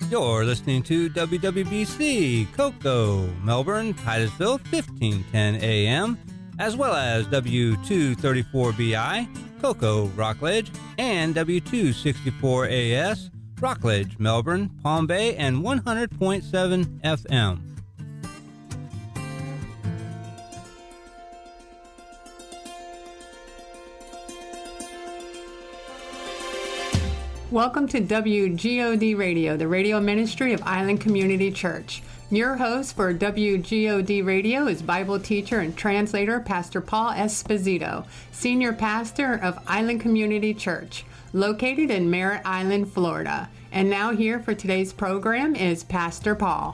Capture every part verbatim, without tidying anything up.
You're listening to W W B C, Cocoa, Melbourne, Titusville, fifteen ten A M, as well as W two thirty-four B I, Cocoa, Rockledge, and W two sixty-four A S, Rockledge, Melbourne, Palm Bay, and one hundred point seven F M. Welcome to W G O D Radio, the radio ministry of Island Community Church. Your host for W G O D Radio is Bible teacher and translator Pastor Paul Esposito, senior pastor of Island Community Church, located in Merritt Island, Florida. And now here for today's program is Pastor Paul.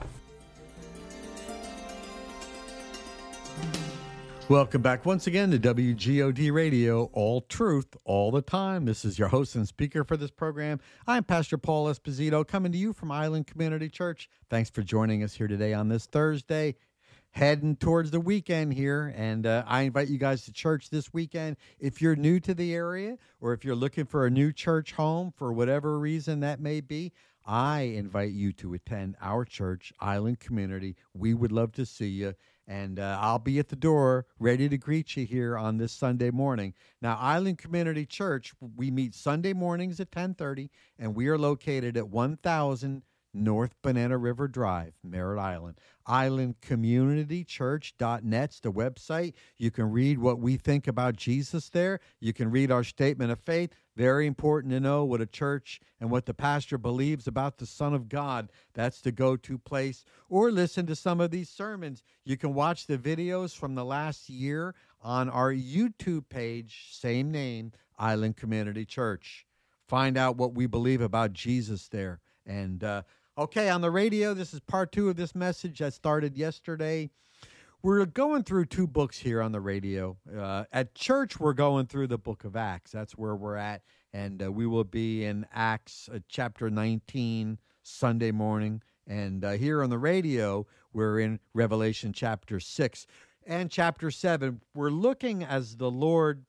Welcome back once again to W G O D Radio, all truth, all the time. This is your host and speaker for this program. I'm Pastor Paul Esposito, coming to you from Island Community Church. Thanks for joining us here today on this Thursday, heading towards the weekend here. And uh, I invite you guys to church this weekend. If you're new to the area, or if you're looking for a new church home for whatever reason that may be, I invite you to attend our church, Island Community. We would love to see you. And uh, I'll be at the door ready to greet you here on this Sunday morning. Now, Island Community Church, we meet Sunday mornings at ten thirty, and we are located at one thousand North Banana River Drive, Merritt Island. island community church dot net's the website. You can read what we think about Jesus there. You can read our statement of faith. Very important to know what a church and what the pastor believes about the Son of God. That's the go-to place. Or listen to some of these sermons. You can watch the videos from the last year on our YouTube page, same name, Island Community Church. Find out what we believe about Jesus there. And, uh, okay, on the radio, this is part two of this message that started yesterday. We're going through two books here on the radio. Uh, at church, we're going through the book of Acts. That's where we're at. And uh, we will be in Acts uh, chapter nineteen Sunday morning. And uh, here on the radio, we're in Revelation chapter six and chapter seven. We're looking as the Lord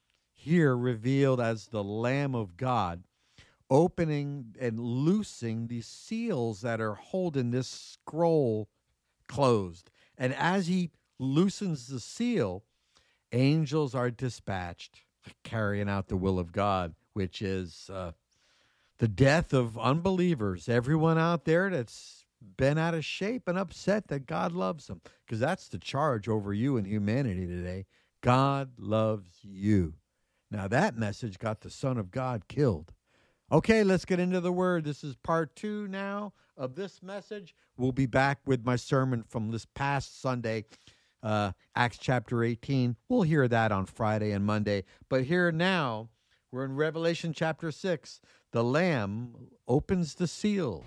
here revealed as the Lamb of God, opening and loosing these seals that are holding this scroll closed. And as he loosens the seal, angels are dispatched, carrying out the will of God, which is uh, the death of unbelievers. Everyone out there that's been out of shape and upset that God loves them, because that's the charge over you and humanity today. God loves you. Now that message got the Son of God killed. Okay, let's get into the Word. This is part two now of this message. We'll be back with my sermon from this past Sunday, uh, Acts chapter eighteen. We'll hear that on Friday and Monday. But here now, we're in Revelation chapter six. The Lamb opens the seals.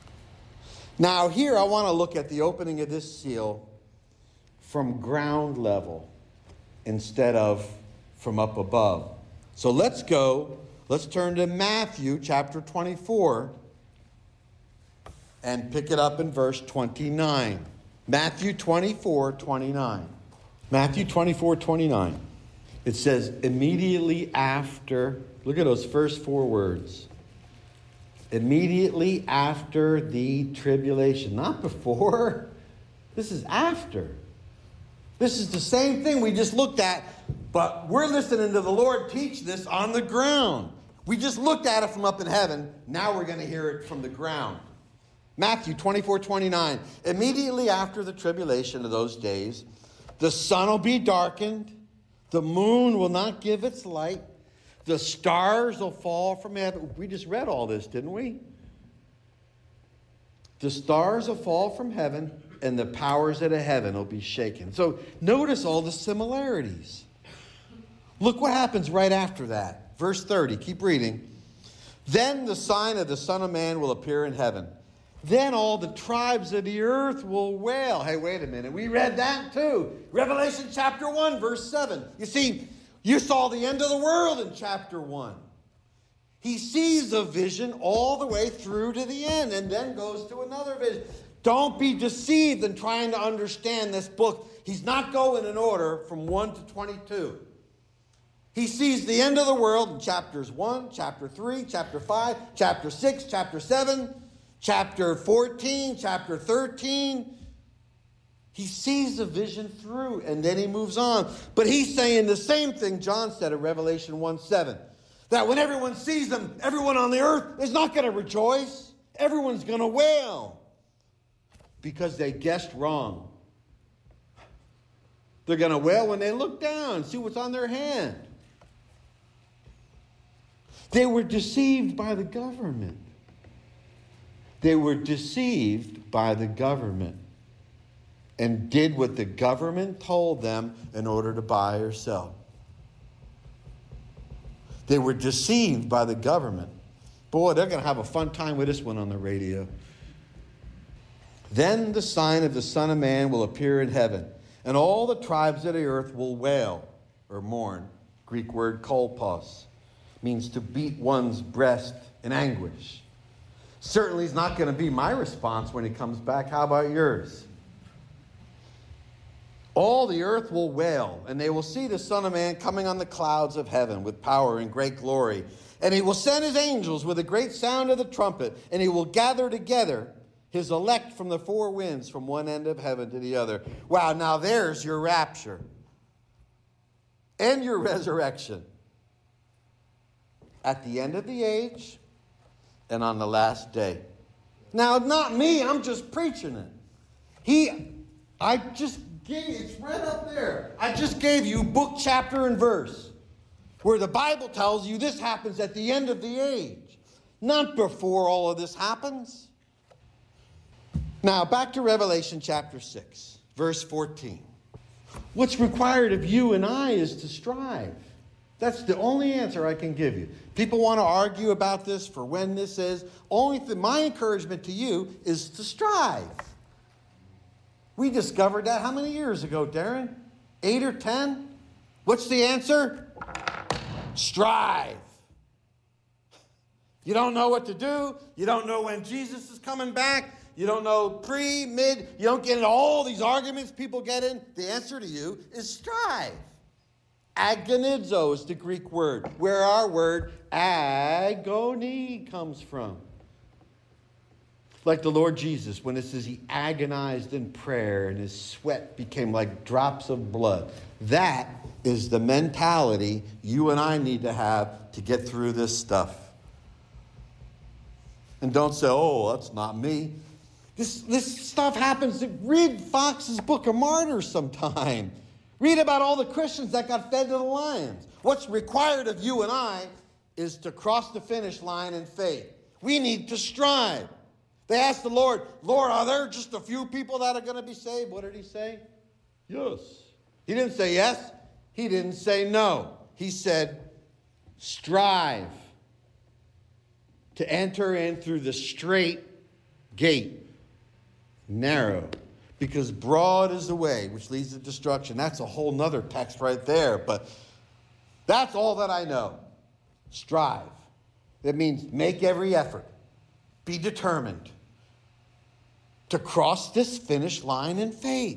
Now here I want to look at the opening of this seal from ground level instead of from up above. So let's go. Let's turn to Matthew chapter twenty-four and pick it up in verse twenty-nine. Matthew twenty-four twenty-nine. Matthew twenty-four twenty-nine. It says, immediately after, look at those first four words. Immediately after the tribulation. Not before. This is after. This is the same thing we just looked at, but we're listening to the Lord teach this on the ground. We just looked at it from up in heaven. Now we're going to hear it from the ground. Matthew twenty-four twenty-nine. Immediately after the tribulation of those days, the sun will be darkened, the moon will not give its light, the stars will fall from heaven. We just read all this, didn't we? The stars will fall from heaven, and the powers of the heaven will be shaken. So notice all the similarities. Look what happens right after that. Verse thirty, keep reading. Then the sign of the Son of Man will appear in heaven. Then all the tribes of the earth will wail. Hey, wait a minute. We read that too. Revelation chapter one, verse seven. You see, you saw the end of the world in chapter one. He sees a vision all the way through to the end and then goes to another vision. Don't be deceived in trying to understand this book. He's not going in order from one to twenty-two. He sees the end of the world in chapters one, chapter three, chapter five, chapter six, chapter seven, chapter fourteen, chapter thirteen. He sees the vision through, and then he moves on. But he's saying the same thing John said in Revelation one seven. That when everyone sees them, everyone on the earth is not going to rejoice. Everyone's going to wail. Because they guessed wrong. They're going to wail when they look down and see what's on their hand. They were deceived by the government. They were deceived by the government. And did what the government told them in order to buy or sell. They were deceived by the government. Boy, they're going to have a fun time with this one on the radio. Then the sign of the Son of Man will appear in heaven, and all the tribes of the earth will wail or mourn. Greek word kolpos means to beat one's breast in anguish. Certainly is not going to be my response when he comes back. How about yours? All the earth will wail, and they will see the Son of Man coming on the clouds of heaven with power and great glory. And he will send his angels with a great sound of the trumpet, and he will gather together his elect from the four winds, from one end of heaven to the other. Wow, now there's your rapture and your resurrection. At the end of the age and on the last day. Now, not me, I'm just preaching it. He, I just gave, it's right up there. I just gave you book, chapter, and verse, where the Bible tells you this happens at the end of the age, not before all of this happens. Now, back to Revelation chapter six, verse fourteen. What's required of you and I is to strive. That's the only answer I can give you. People want to argue about this for when this is. Only thing, my encouragement to you is to strive. We discovered that how many years ago, Darren? Eight or ten? What's the answer? Strive. You don't know what to do. You don't know when Jesus is coming back. You don't know pre, mid. You don't get into all these arguments people get in. The answer to you is strive. Agonizo is the Greek word, where our word agony comes from. Like the Lord Jesus, when it says he agonized in prayer and his sweat became like drops of blood. That is the mentality you and I need to have to get through this stuff. And don't say, oh, that's not me. This, this stuff happens. Read Fox's Book of Martyrs sometime. Read about all the Christians that got fed to the lions. What's required of you and I is to cross the finish line in faith. We need to strive. They asked the Lord, Lord, are there just a few people that are going to be saved? What did he say? Yes. He didn't say yes. He didn't say no. He said, strive to enter in through the straight gate. Narrow. Because broad is the way which leads to destruction. That's a whole nother text right there. But that's all that I know. Strive. That means make every effort. Be determined to cross this finish line in faith.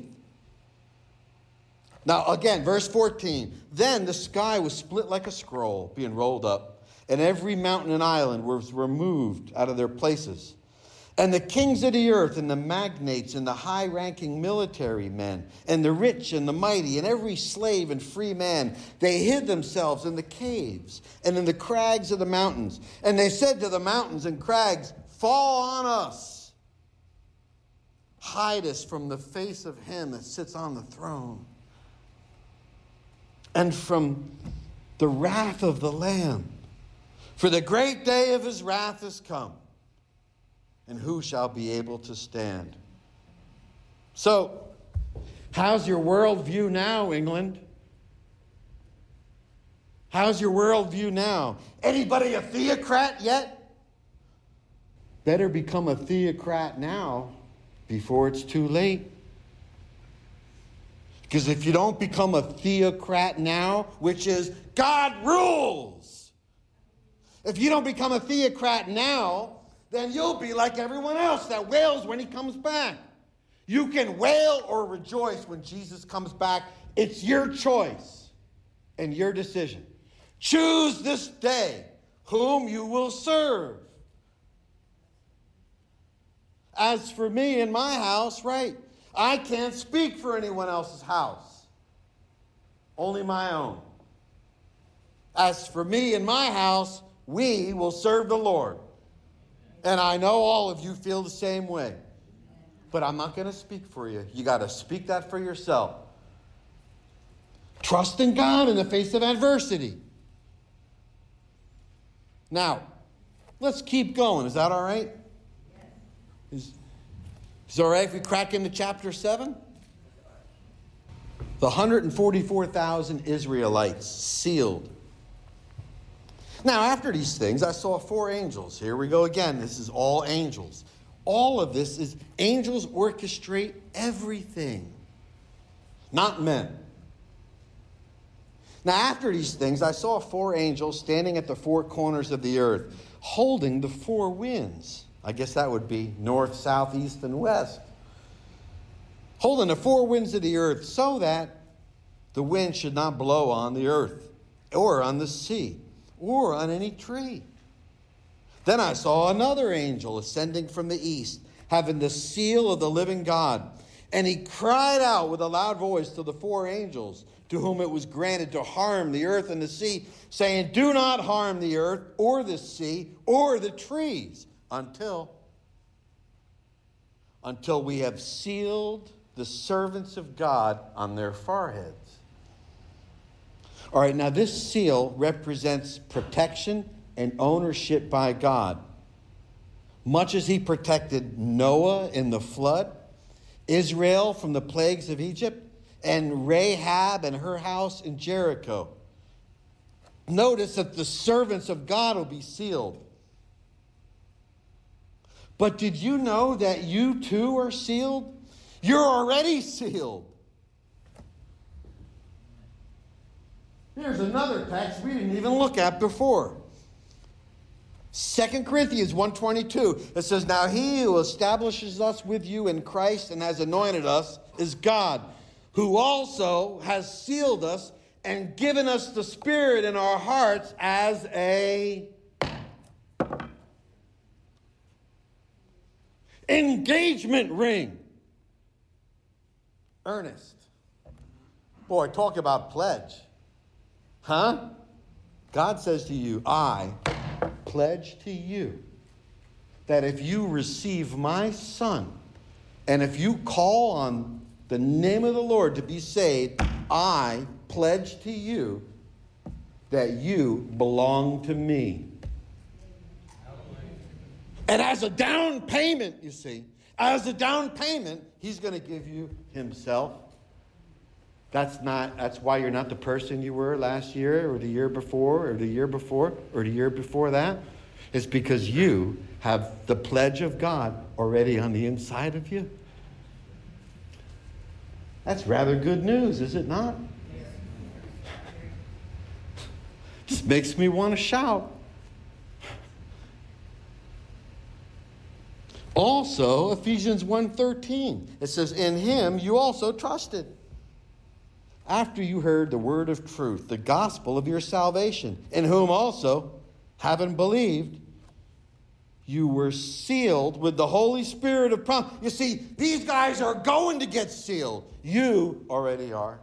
Now, again, verse fourteen. Then the sky was split like a scroll, being rolled up, and every mountain and island was removed out of their places. And the kings of the earth and the magnates and the high-ranking military men and the rich and the mighty and every slave and free man, they hid themselves in the caves and in the crags of the mountains. And they said to the mountains and crags, fall on us. Hide us from the face of him that sits on the throne and from the wrath of the Lamb. For the great day of his wrath is come. And who shall be able to stand? So, how's your worldview now, England? How's your worldview now? Anybody a theocrat yet? Better become a theocrat now before it's too late. Because if you don't become a theocrat now, which is God rules, if you don't become a theocrat now, then you'll be like everyone else that wails when he comes back. You can wail or rejoice when Jesus comes back. It's your choice and your decision. Choose this day whom you will serve. As for me and my house, right, I can't speak for anyone else's house. Only my own. As for me and my house, we will serve the Lord. And I know all of you feel the same way. But I'm not going to speak for you. You got to speak that for yourself. Trust in God in the face of adversity. Now, let's keep going. Is that all right? Is, is it all right if we crack into chapter seven? The one hundred forty-four thousand Israelites sealed. Now, after these things, I saw four angels. Here we go again. This is all angels. All of this is angels orchestrate everything, not men. Now, after these things, I saw four angels standing at the four corners of the earth, holding the four winds. I guess that would be north, south, east, and west. Holding the four winds of the earth so that the wind should not blow on the earth or on the sea or on any tree. Then I saw another angel ascending from the east, having the seal of the living God. And he cried out with a loud voice to the four angels to whom it was granted to harm the earth and the sea, saying, do not harm the earth or the sea or the trees until, until we have sealed the servants of God on their foreheads. All right, now this seal represents protection and ownership by God. Much as he protected Noah in the flood, Israel from the plagues of Egypt, and Rahab and her house in Jericho. Notice that the servants of God will be sealed. But did you know that you too are sealed? You're already sealed. Here's another text we didn't even look at before. Second Corinthians one twenty-two. It says, now he who establishes us with you in Christ and has anointed us is God, who also has sealed us and given us the Spirit in our hearts as a engagement ring. Earnest. Boy, talk about pledge. Huh? God says to you, I pledge to you that if you receive my Son, and if you call on the name of the Lord to be saved, I pledge to you that you belong to me. And as a down payment, you see, as a down payment, he's going to give you himself. That's not, that's why you're not the person you were last year or the year before or the year before or the year before that. It's because you have the pledge of God already on the inside of you. That's rather good news, is it not? Just makes me want to shout. Also, Ephesians one thirteen, it says, in him you also trusted, after you heard the word of truth, the gospel of your salvation, in whom also, having believed, you were sealed with the Holy Spirit of promise. You see, these guys are going to get sealed. You already are.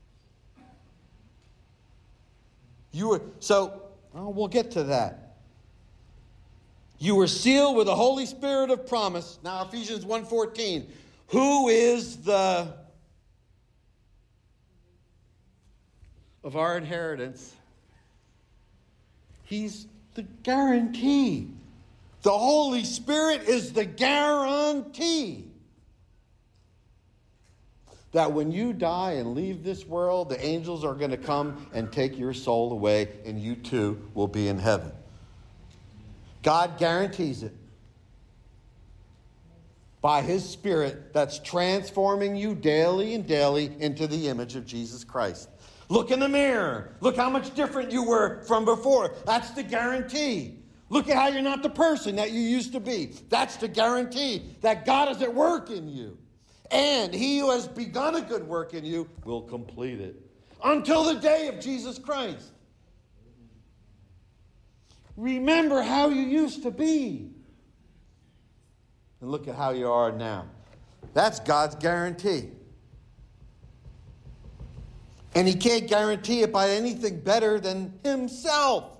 You were, so, well, we'll get to that. You were sealed with the Holy Spirit of promise. Now, Ephesians one fourteen. Who is the of our inheritance? He's the guarantee. The Holy Spirit is the guarantee that when you die and leave this world, the angels are going to come and take your soul away, and you too will be in heaven. God guarantees it by his Spirit that's transforming you daily and daily into the image of Jesus Christ. Look in the mirror. Look how much different you were from before. That's the guarantee. Look at how you're not the person that you used to be. That's the guarantee that God is at work in you. And he who has begun a good work in you will complete it until the day of Jesus Christ. Remember how you used to be. and look at how you are now. That's God's guarantee. And he can't guarantee it by anything better than himself.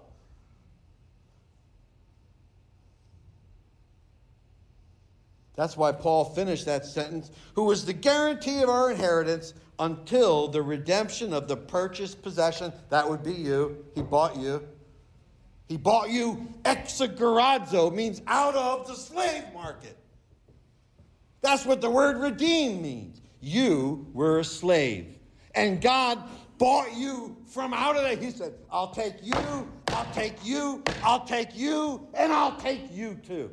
That's why Paul finished that sentence, who is the guarantee of our inheritance until the redemption of the purchased possession. That would be you. He bought you. He bought you exagorazo, means out of the slave market. That's what the word redeem means. You were a slave. And God bought you from out of it. He said, I'll take you, I'll take you, I'll take you, and I'll take you too.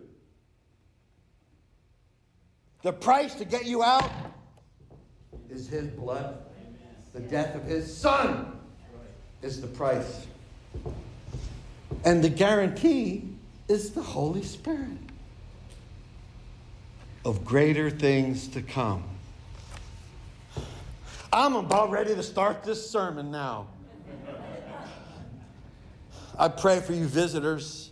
The price to get you out is his blood. The death of his son is the price. And the guarantee is the Holy Spirit of greater things to come. I'm about ready to start this sermon now. I pray for you visitors.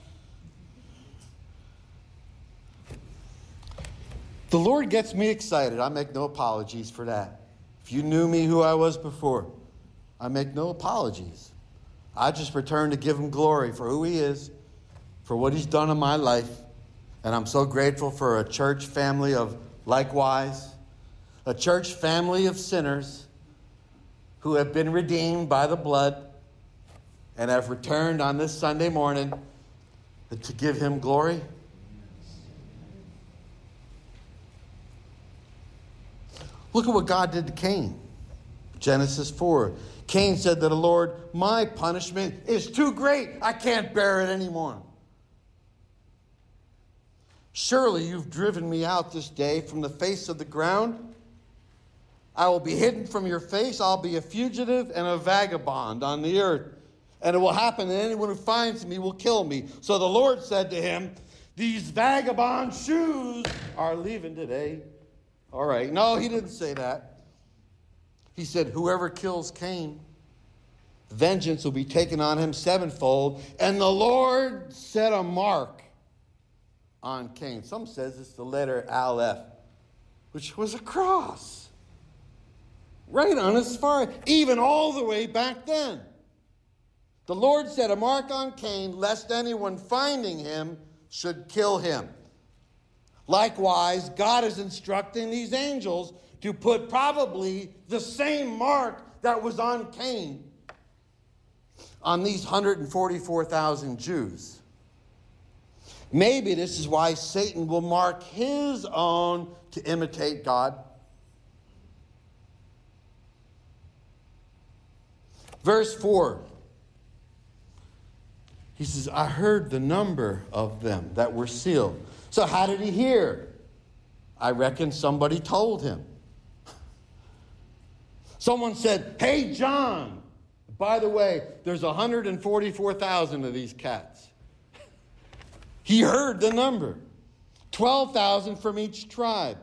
The Lord gets me excited. I make no apologies for that. If you knew me who I was before, I make no apologies. I just return to give him glory for who he is, for what he's done in my life. And I'm so grateful for a church family of likewise, a church family of sinners who have been redeemed by the blood and have returned on this Sunday morning to give him glory. Look at what God did to Cain. Genesis four. Cain said to the Lord, my punishment is too great. I can't bear it anymore. Surely you've driven me out this day from the face of the ground. I will be hidden from your face. I'll be a fugitive and a vagabond on the earth. And it will happen that anyone who finds me will kill me. So the Lord said to him, these vagabond shoes are leaving today. All right. No, he didn't say that. He said, whoever kills Cain, vengeance will be taken on him sevenfold. And the Lord set a mark on Cain. Some says it's the letter Aleph, which was a cross. Right on his forehead, even all the way back then. The Lord set a mark on Cain, lest anyone finding him should kill him. Likewise, God is instructing these angels to put probably the same mark that was on Cain on these one hundred forty-four thousand Jews. Maybe this is why Satan will mark his own to imitate God. Verse four. He says, I heard the number of them that were sealed. So how did he hear? I reckon somebody told him. Someone said, hey, John, by the way, there's one hundred forty-four thousand of these cats. He heard the number. twelve thousand from each tribe.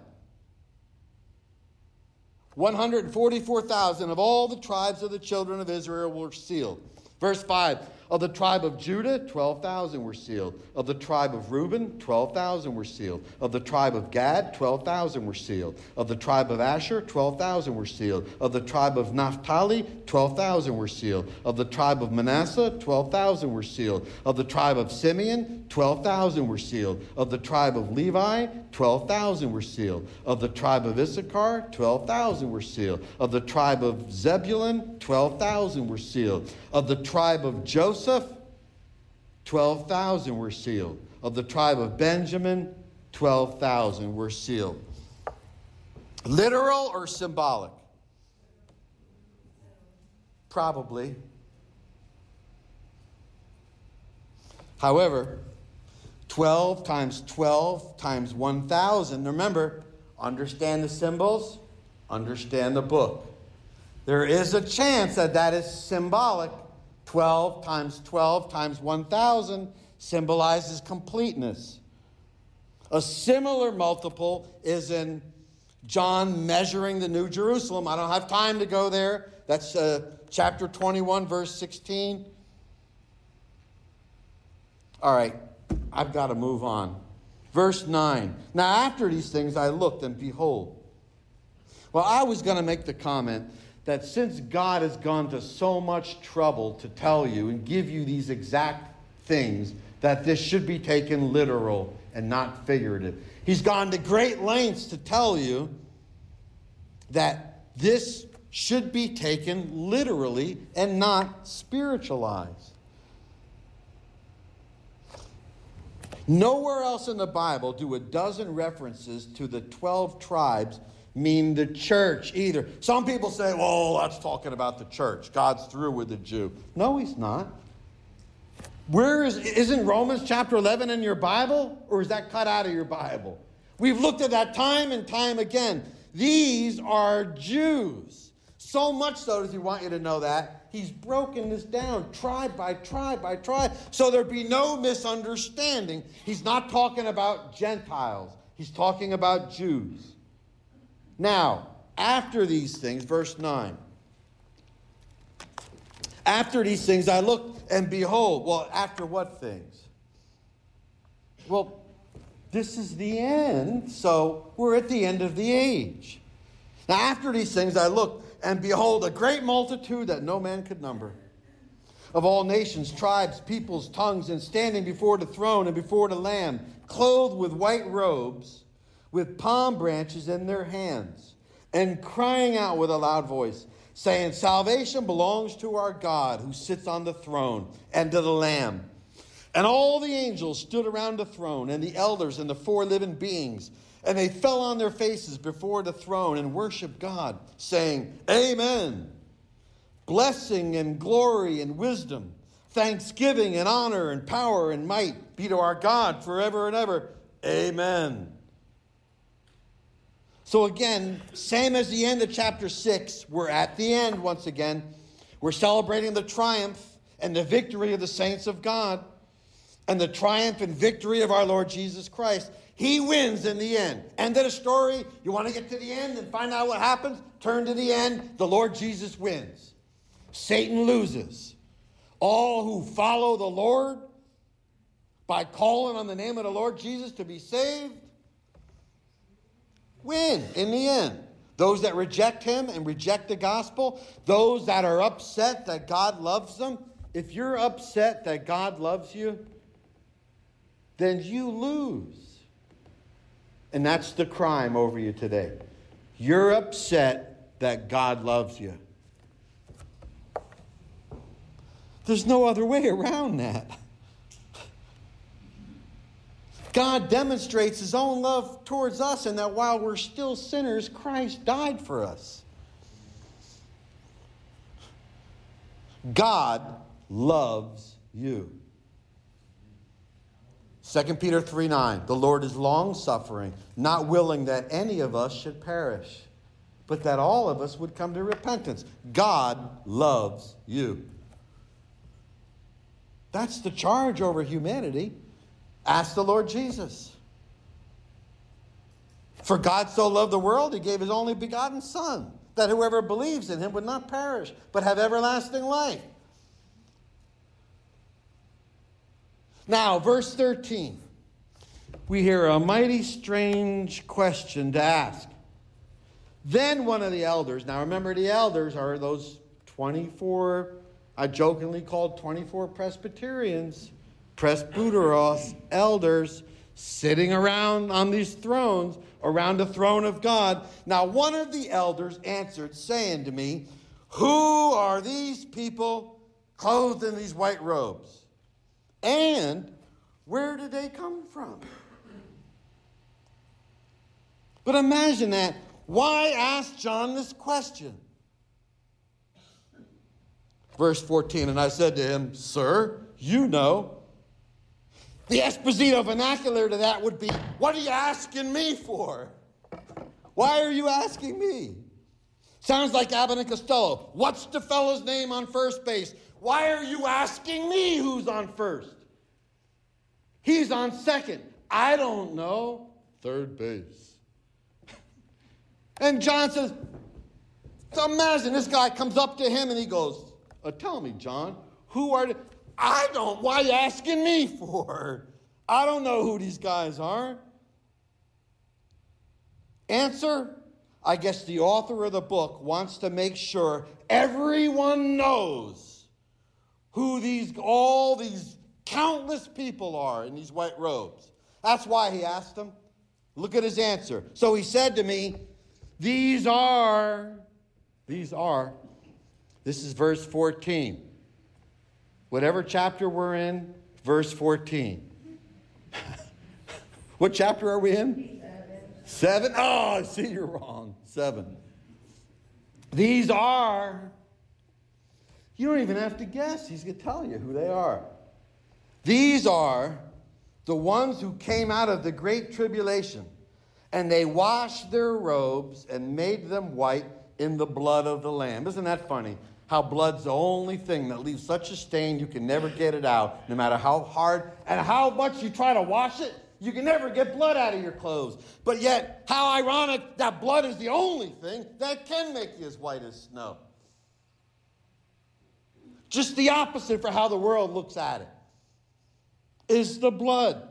one hundred forty-four thousand of all the tribes of the children of Israel were sealed. Verse five. Of the tribe of Judah, twelve thousand were sealed. Of the tribe of Reuben, twelve thousand were sealed. Of the tribe of Gad, twelve thousand were sealed. Of the tribe of Asher, twelve thousand were sealed. Of the tribe of Naphtali, twelve thousand were sealed. Of the tribe of Manasseh, twelve thousand were sealed. Of the tribe of Simeon, twelve thousand were sealed. Of the tribe of Levi, twelve thousand were sealed. Of the tribe of Issachar, twelve thousand were sealed. Of the tribe of Zebulun, twelve thousand were sealed. Of the tribe of Joseph, twelve thousand were sealed. Of the tribe of Benjamin, twelve thousand were sealed. Literal or symbolic? Probably. However, twelve times twelve times one thousand, remember, understand the symbols, understand the book. There is a chance that that is symbolic. twelve times twelve times one thousand symbolizes completeness. A similar multiple is in John measuring the New Jerusalem. I don't have time to go there. That's uh, chapter twenty-one, verse sixteen. All right, I've got to move on. Verse nine. Now after these things I looked, and behold. Well, I was going to make the comment that since God has gone to so much trouble to tell you and give you these exact things, that this should be taken literal and not figurative. He's gone to great lengths to tell you that this should be taken literally and not spiritualized. Nowhere else in the Bible do a dozen references to the twelve tribes mean the church either. Some people say, well, that's talking about the church. God's through with the Jew. No, he's not. Where is, isn't Romans chapter eleven in your Bible? Or is that cut out of your Bible? We've looked at that time and time again. These are Jews. So much so, does he want you to know that? He's broken this down tribe by tribe by tribe, so there be no misunderstanding. He's not talking about Gentiles. He's talking about Jews. Now, after these things, verse nine. After these things I looked, and behold. Well, after what things? Well, this is the end, so we're at the end of the age. Now, after these things I looked, and behold, a great multitude that no man could number, of all nations, tribes, peoples, tongues, and standing before the throne and before the Lamb, clothed with white robes, with palm branches in their hands, and crying out with a loud voice, saying, salvation belongs to our God who sits on the throne and to the Lamb. And all the angels stood around the throne, and the elders and the four living beings, and they fell on their faces before the throne and worshiped God, saying, Amen. Blessing and glory and wisdom, thanksgiving and honor and power and might be to our God forever and ever. Amen. So again, same as the end of chapter six, we're at the end once again. We're celebrating the triumph and the victory of the saints of God and the triumph and victory of our Lord Jesus Christ. He wins in the end. End of the story. You want to get to the end and find out what happens? Turn to the end. The Lord Jesus wins. Satan loses. All who follow the Lord by calling on the name of the Lord Jesus to be saved win in the end. Those that reject him and reject the gospel, those that are upset that God loves them, if you're upset that God loves you, then you lose. And that's the crime over you today. You're upset that God loves you. There's no other way around that. God demonstrates his own love towards us in that while we're still sinners, Christ died for us. God loves you. Second Peter three nine, the Lord is long-suffering, not willing that any of us should perish, but that all of us would come to repentance. God loves you. That's the charge over humanity. Ask the Lord Jesus. For God so loved the world, he gave his only begotten Son, that whoever believes in him would not perish, but have everlasting life. Now, verse thirteen. We hear a mighty strange question to ask. Then one of the elders, now remember the elders are those twenty-four, I jokingly called twenty-four Presbyterians, presbyteros, elders, sitting around on these thrones, around the throne of God. Now one of the elders answered, saying to me, who are these people clothed in these white robes? And where did they come from? But imagine that. Why ask John this question? Verse fourteen, and I said to him, sir, you know. The Esposito vernacular to that would be, what are you asking me for? Why are you asking me? Sounds like Abbott and Costello. What's the fellow's name on first base? Why are you asking me who's on first? He's on second. I don't know. Third base. And John says, so imagine this guy comes up to him and he goes, oh, tell me, John, who are the... I don't. Why are you asking me for? I don't know who these guys are. Answer, I guess the author of the book wants to make sure everyone knows who these, all these countless people are in these white robes. That's why he asked them. Look at his answer. So he said to me, these are, these are, this is verse fourteen. Whatever chapter we're in, verse fourteen. What chapter are we in? Seven. Seven? Oh, I see you're wrong. Seven. These are, you don't even have to guess. He's going to tell you who they are. These are the ones who came out of the great tribulation, and they washed their robes and made them white in the blood of the Lamb. Isn't that funny? How blood's the only thing that leaves such a stain you can never get it out, no matter how hard and how much you try to wash it. You can never get blood out of your clothes. But yet, how ironic that blood is the only thing that can make you as white as snow. Just the opposite for how the world looks at it is the blood.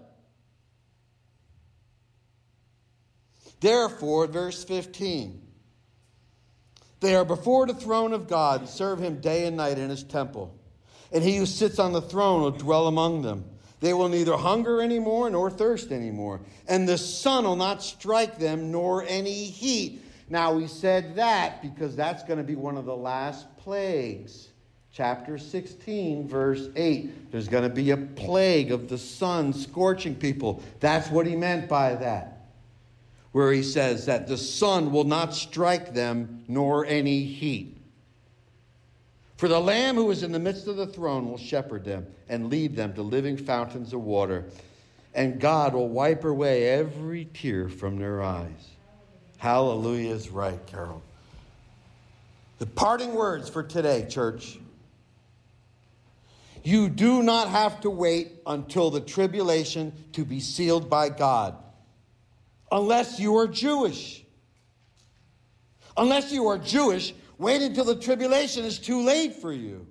Therefore, verse fifteen, they are before the throne of God and serve him day and night in his temple. And he who sits on the throne will dwell among them. They will neither hunger anymore nor thirst anymore. And the sun will not strike them nor any heat. Now we said that because that's going to be one of the last plagues. Chapter sixteen, verse eight. There's going to be a plague of the sun scorching people. That's what he meant by that. Where he says that the sun will not strike them nor any heat. For the Lamb who is in the midst of the throne will shepherd them and lead them to living fountains of water. And God will wipe away every tear from their eyes. Hallelujah is right, Carol. The parting words for today, church. You do not have to wait until the tribulation to be sealed by God. Unless you are Jewish. Unless you are Jewish, wait until the tribulation is too late for you.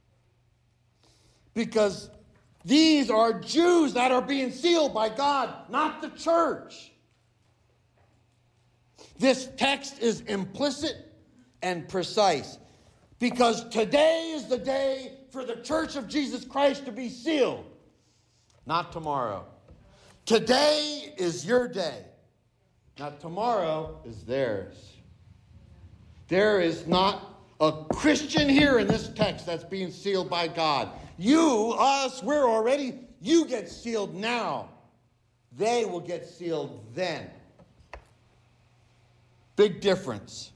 Because these are Jews that are being sealed by God, not the church. This text is implicit and precise. Because today is the day for the church of Jesus Christ to be sealed. Not tomorrow. Today is your day. Now, tomorrow is theirs. There is not a Christian here in this text that's being sealed by God. You, us, we're already, you get sealed now. They will get sealed then. Big difference.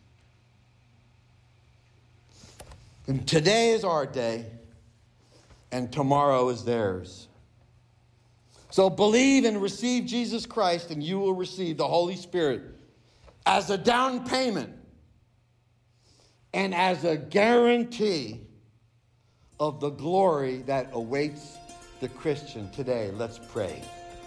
And today is our day, and tomorrow is theirs. So believe and receive Jesus Christ, and you will receive the Holy Spirit as a down payment and as a guarantee of the glory that awaits the Christian today. Let's pray.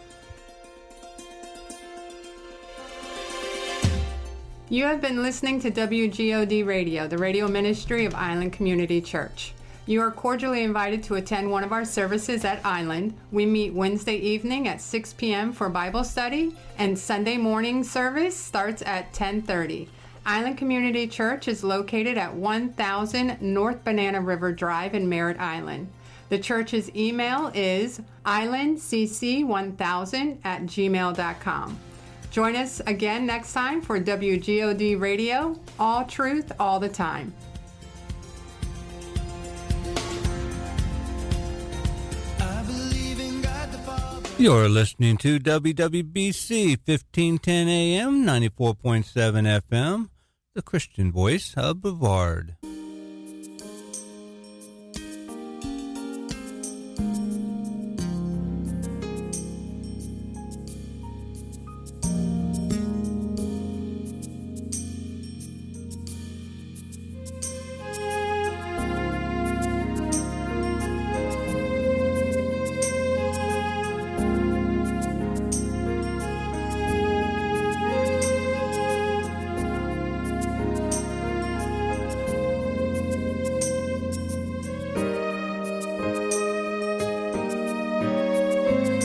You have been listening to W G O D Radio, the radio ministry of Island Community Church. You are cordially invited to attend one of our services at Island. We meet Wednesday evening at six p.m. for Bible study, and Sunday morning service starts at ten thirty. Island Community Church is located at one thousand North Banana River Drive in Merritt Island. The church's email is island c c one thousand at gmail dot com. Join us again next time for W G O D Radio, all truth, all the time. You're listening to W W B C fifteen ten A M, ninety-four point seven F M, the Christian voice of Brevard.